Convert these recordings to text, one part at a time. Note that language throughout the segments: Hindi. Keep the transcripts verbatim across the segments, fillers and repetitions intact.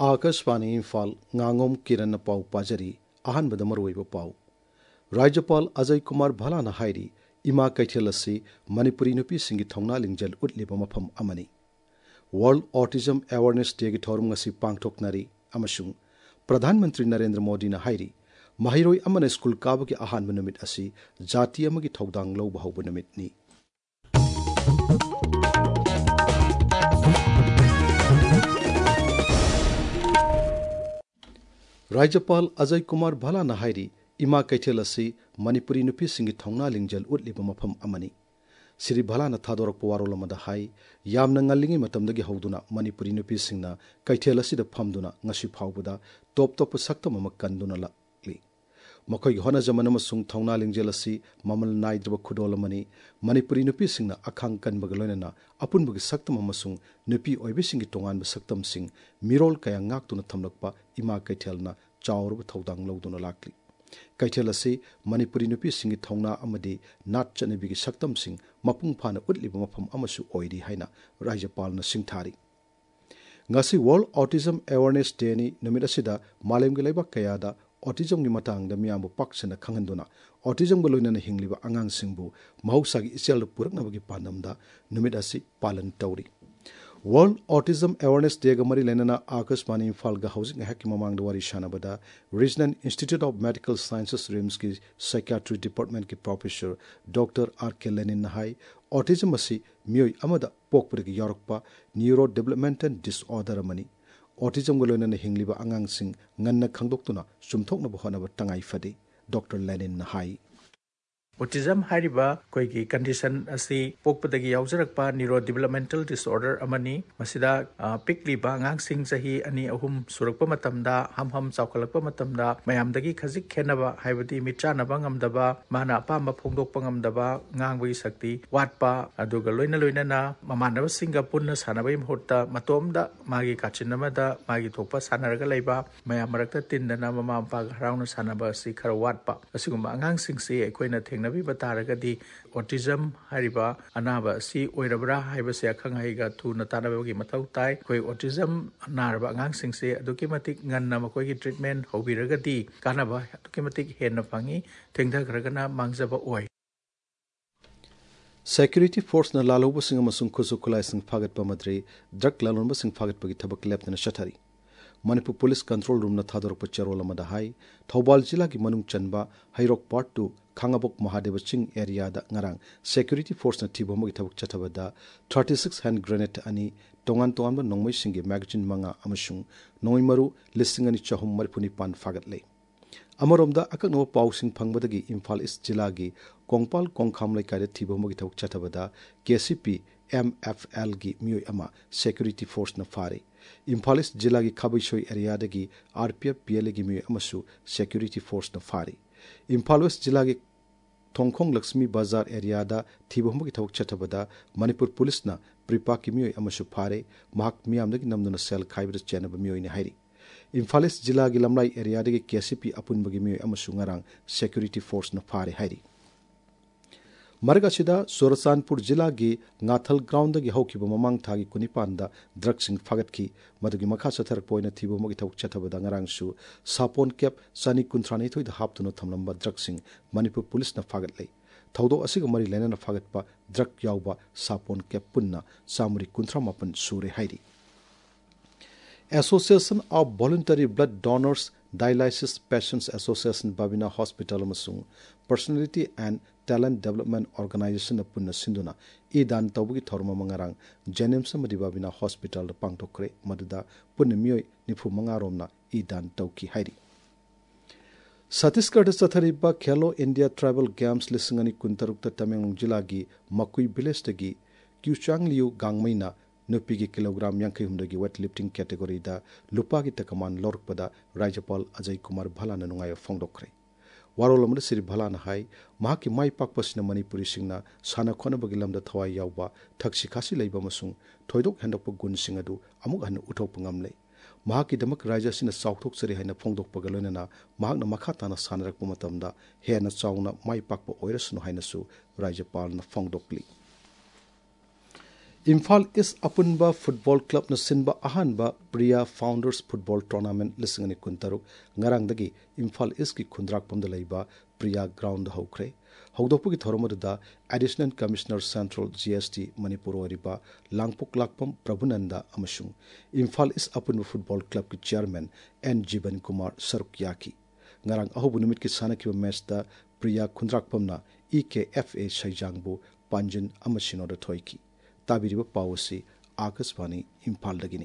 Akashvani Imphal ngangom kiran pau pajari ahan badamar oiba pau Rajapal Ajay Kumar Bhalana hairi ima kaithelasi Manipuri nupi singi thongna lingjal utliba mafam amani World Autism Awareness Day gi thorum ngasi pangthoknari amasung Pradhan Mantri Narendra Modi na hairi mahiroi amana school kaba gi ahan numit asi jati amagi thodang lawba hawba numit ni Rajapal Ajay Kumar Bhalana hairi ima kaithelasi Manipuri nupi singi thongna lingjal utliba mafam amani Siri Bhalana thadorok pawarolamada hai yamna ngalingi matamdagi hawduna Manipuri nupi singna kaithelasi da phamduna ngasi phawbada top top saktam ama kanduna lakli makhoi hona jamana masung thongna lingjal asi mamal naidrba khudolamani Manipuri nupi singna akhang kanbaga loinana apunbagi saktam amasung nupi oibe singi tongan ba saktam sing mirol kaya ngaktuna thamlakpa ima kaithelna chawrba thodang lawduna lakli kaithelasi Manipuri nupi singi thongna amadi nat chanebigi saktam sing mapung phana utliba mafam amasu oidi haina Rajapal na singthari ngasi World Autism Awareness Day ni numit asida malemgi leibak kayada autism gi matangda miyambu paksana khanganduna autism ga loinana hingliba angang singbu mahusagi ichel puraknabagi pandamda numit asi palan tawri World Autism Awareness Day ga mari lenana Akashvani Imphal ga housing haki mamangda wari shanabada Regional Institute of Medical Sciences R I M S ki Psychiatry Department ki Professor Doctor R K Lenin nahai autism asi miyoi amada pokpurigi yarakpa neurodevelopmental disorder amani autism ga loinana hingliba angang sing nganna khangdoktuna sumthokna bohana tangai fadi Doctor Lenin nahai Autism hariba koigi condition asi pokpadagi yaujrakpa neurodevelopmental disorder amani masida pikliba ngang sing sahi ani ahum surakpa matamda ham ham chawkalakpa matamda mayamdagi khajik khenaba haibadi mitranaba ngamdaba mana apamba phongdokpa ngamdaba ngangbagi sakti watpa aduga loina loinana mamanaba singa punna sanabai mhutta matomda magi kachinamada magi thokpa sanaraga leiba mayam marakta tindana mama ampa harauna sanaba si khara watpa asiguma ngang sing si ekoina thengna Bataragadi autism hariba anaba si oirabra haibase akhang haiga tu natanabagi matau tai koi autism naraba ngang singse aduki matik nganna makoi gi treatment hobiragadi kanaba aduki matik henna pangi thengda gragana mangjaba oi Security Force na laloba singa masung khusu khulai sing phagat pamadri drug lalonba sing phagat pagi thabak lepna shathari Manipur Police Control Room na thador pa charola madahai Thobal jila ki manung chanba Hairok Part two Khangabok Mahadeva Ching area da ngarang Security Force na thibomagi thabak chathabada thirty-six hand grenade ani tongan tongan ba nongmai singi magazine manga amasung nongoi maru listing ani chahum marpuni pan fagat le Amaromda akakno pausing phangbadagi Imphal East jila gi Kongpal Kongkham lai kaida thibomagi thabak chathabada K C P M F L gi miyoi ama Security Force na fare Imphal East jila gi Khabaisoi area dagi R P F P L gi miyoi amasu Security Force na fare Imphal West jila gi Thongkhong Lakshmi Bazar area da thibomagi thawak chathabada Manipur Police na Pripa ki miyoi amasu fare mahak miyamdagi namduna sel khaibada chenaba miyoi ni hairi Imphal East jila gi Lamlai area dagi K C P apunbagi miyoi amasu ngarang Security Force na fare hairi Margasida Surasanpur jila gi Ngathal ground dagi hawkiba mamang thagi kunipanda drugs sing fagatki madugi makha satharak poina thibomagi thawak chathabada ngarang su sapon cap sani kuntrani thoi da haptuno thamlamba drugs sing Manipur Police na fagatlei thaudo asiga mari lenana fagatpa drug yawba sapon cap punna samuri kuntra mapan sure hairi Association of Voluntary Blood Donors Dialysis Patients Association Babina Hospital amasung Personality and Talent Development Organization na punna sinduna idan tawbugi thorma mangarang Janemsa madi Babina Hospital da pangtokre maduda punna miyoi nifu mangaromna idan tawki hairi Chhattisgarh chathariba Khelo India Tribal Games lisingani kuntarukta Tamenglong jila gi Makui village dagi Kyuchangliu gangmaina nupigi kilogram yankai humdagi weightlifting category da lupagi takaman lorkpada Rajapal Ajay Kumar Bhalana nungaya fongdokre warolamda Siri Bhalana hai mahaki mai pakpasina Manipuri singna sana khona bagi lamda thawai yawba thakshi khasi leiba masung thoidok hendokpa gun singadu amuk han uthok ngamle mahaki damak raja sina chawthok sari haina fongdok pagalonena mahakna makha tana sanarakpa matamda hena chawna mai pakpa oirasnu haina su Rajapal na fongdokli Imphal east Apunba football club न सिनबा अहानबा प्रिया फाउंडर्स फुटबॉल टूर्नामेंट लिसिंग अनि कुंतरुक ngarangdagi इम्फाल ईस्ट की खुंद्राकपम लैबा प्रिया ग्राउंड हौख्रे हौदोपुगी थोरमदुदा additional commissioner central GST Manipur ओरिबा लांगपुक लाकपम प्रभुनंदा अमसुंग Imphal east Apunba football club की चेयरमैन एन जीवन कुमार सरुक याकी ngarang ahubu numit ki sanakiba match da प्रिया खुंद्राकपमना ई के एफ ए सैजांगबु पांजन अमसिनोदा थोइकी ताबिरिबा पावसी आकाशवाणी इम्फाल दगिनी।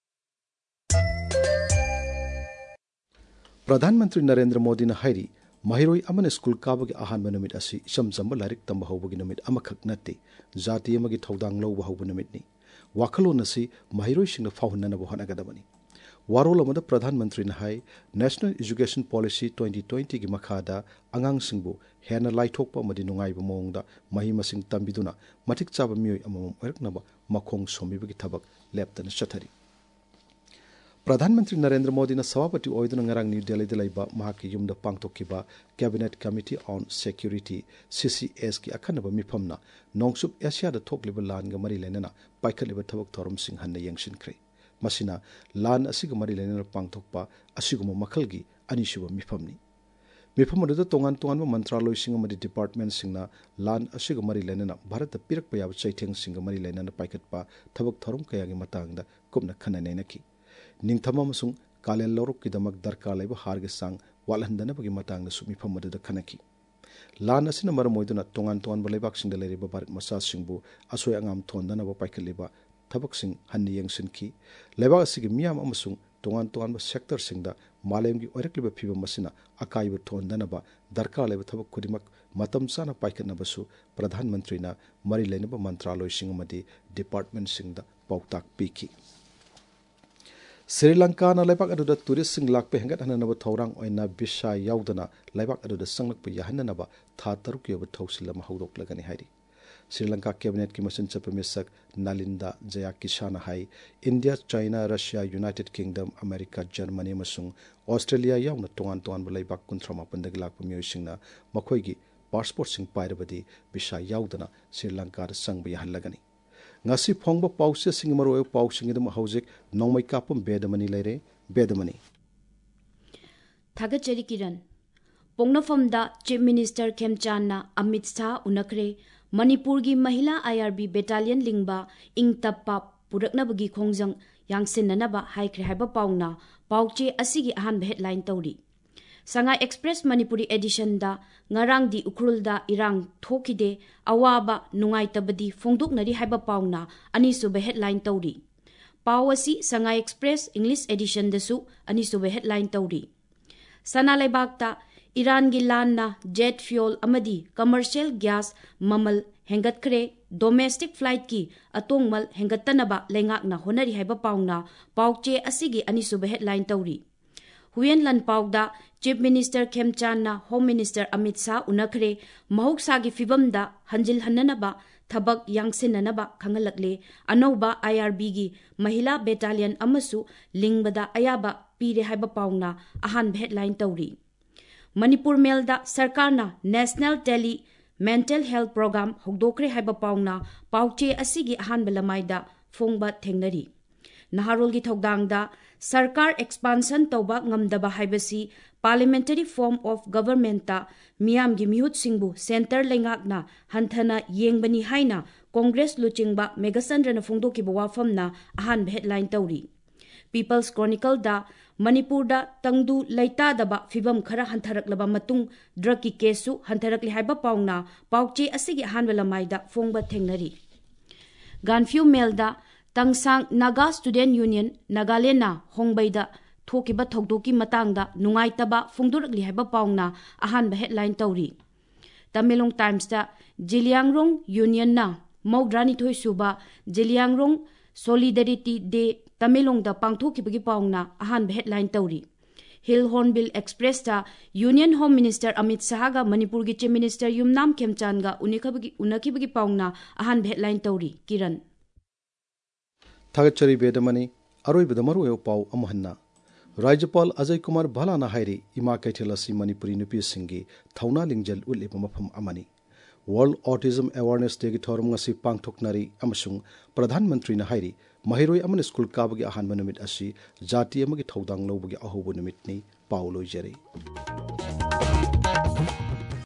प्रधानमंत्री नरेंद्र मोदी ने हाइरी महिरोई अमन स्कूल काबगी अहानबा नुमित असि इचम जंबा लारिक तंबा हौबगी नुमित अमखक नत्ते जाति अमगी थौदांग लौबा हौबा नुमितनी वाखलोन असि महिरोई सिंग फाहुननबा होनागदबनी वारोल अमदा प्रधानमंत्री ने हाई national education policy twenty twenty की मखादा अंगांग सिंगबु हेना लाइथोकपा मदि नुंगाइबा मोंगदा मही मसिंग तंबिदुना मटिक चाबा मियोय अमम ओरकनबा मखोंग सोमिबगी थबक लेप्तन चथरी। प्रधानमंत्री नरेंद्र मोदी ने सभापति ओइदुना ngarang न्यू दिल्ली दिलाइबा महाकी युमदा पांगथोकिबा cabinet committee on security C C S की अखनबा मिफमना नोंगसुप एशिया दा थोकलिबा लानगा मरि लेनना पाइखलिबा थबक थोरम सिंह हन्ना यंगसिनख्रे मसिना लान असिग मरि लेनना पांगथोकपा असिगुम मखलगी अनिसुब मिफमनी मिफम अदुदा तोंगान तोंगान मंत्रालय सिंग मदि डिपार्टमेंट सिंगना लान असिग मरि लेनना भारत पिरकपा याब चैथेंग सिंग मरि लेनना पाइखतपा थबक थोरम कयागी मतंगदा कुमना खननैनकी निंगथम अमसुंग कालेल लौरुककीदमक दरकार लैबा हारगे सांग वालहंदनबगी मतंगदा सुमिफम अदुदा खनकी लान असिना मरम ओइदुना तोंगान तोंगान लेबाकसिंगदा लेरिबा भारत मसासिंगबु असोय अंगाम थोंदनबा पाइखलिबा थबकसिंग हन्नी यंगसिनकी लेबाक असिगी मियाम अमसुंग तोंगान तोंगान सेक्टर सिंगदा मालेमगी ओरकलिबा फिबम मसिना अकाइबा थोंदनबा दरकार लैबा थबक खुदिमक मतम चाना पाइखनबसु प्रधानमंत्रीना मरि लेनबा मंत्रालय सिंग मदि डिपार्टमेंट सिंगदा पाउताक पीखी। श्रीलंका ना लेबाक अदुदा टूरिस्ट सिंग लाकपे हेंगत हननबा थौरांग ओइना बिसा याउदना लेबाक अदुदा संगलकपे याहननबा था तरुक योब थौसिलम हौदोकलगनि हाइरी। श्रीलंका कैबिनेट की मसिन चप मिसक नालिंदा जया किशाना हाई India China Russia United Kingdom America Germany मसुंग ऑस्ट्रेलिया याउना तोंगान तोंगान बलाइबाक कुंथ्रमा पंदग लाकपा मियोइसिंगना मखोइगी पासपोर्ट सिंग पाइरबदी बिसा याउदना श्रीलंका दा संग याहलगनि ngasi phongba pause sing maro pau sing dum hauzik nongmai kapum bedamani leire bedamani thaga cheri kiran pongnafam da chief minister khemchan na Amit Shah unakre manipur gi mahila I R B battalion lingba ingtappa puraknabagi khongjang yangsinnanaba haikre haiba pauna pauche asigi ahan headline tawri Sangai Express Manipuri edition da ngarang di ukrul da irang thokide awaba nungai tabadi fongduk nari haiba pauna ani sube headline tawri pawasi Sangai Express English edition da su ani sube headline tawri sana laibak ta Iran gi lan na jet fuel amadi commercial gas mamal hengat khre domestic flight ki atongmal hengatanaba lengak na honari haiba pauna pauche asigi ani sube headline tawri Huyen lan pauda Chief Minister Khemchan na Home Minister Amit Shah unakre mahoksa gi fibam da hanjil hannanaba thabak yangsinanaba khangalakle anauba I R B gi mahila battalion amasu lingbada ayaba pire haiba pauna ahan headline tawri Manipur Mail da sarkar na National Tele Mental Health Program hogdokre haiba pauna pauche asigi ahan belamaida phongba thengnari Naharol gi thogdang da sarkar expansion tawba ngamdaba haibasi parliamentary form of government ta miyam gi mihut singbu center lengak na hanthana yengbani haina congress luchingba megasandra na phongdoki bawafam na ahan headline tawri People's Chronicle da Manipur da tangdu laita daba fibam khara hantharaklaba matung drug ki kesu hantharakli haiba pauna pauche asigi ahan welamai da phongba thengnari Ganfew Mail da Tangsang Naga Student Union Nagaland na Hongbaida thokiba thogdoki matangda nungaitaba phongdorakli haiba pauna ahanba headline tawri Tamilong Times da Jiliangrong Union na Maudrani thoi suba Jiliangrong Solidarity Day Tamilong da pangthokibagi pauna ahanba headline tawri Hill Hornbill Express da Union Home Minister Amit Shah ga Manipur gi Chief Minister Yumnam Khemchan ga unikhabagi unakibagi pauna ahanba headline tawri Kiran थागचरी बेदमनी अरोई बदमरो यो पाउ अमहन्ना राज्यपाल अजय कुमार भलाना हाइरी इमा कैथेलसी मणिपुरी नुपी सिंगी थौना लिंगजल उलिब मफम अमनी वर्ल्ड ऑटिज्म अवेयरनेस डे की थौरम ngasi पांगथोकनारी अमसुंग प्रधानमंत्री ना हाइरी महिरोय अमन स्कूल काबगी अहानब नुमित असी जाति अमगी थौदांग लौबगी अहोबो नुमितनी पाउ लोइजरे।